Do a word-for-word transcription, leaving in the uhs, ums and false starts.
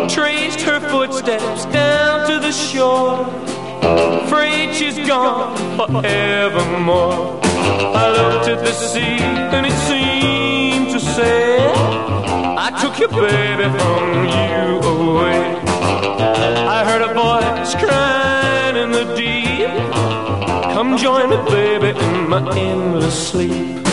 traced her footsteps down to the shore. Afraid she's gone forevermore. I looked at the sea and it seemed to say, I took your baby from you away. I heard a voice crying in the deep, come join me, baby, in my endless sleep.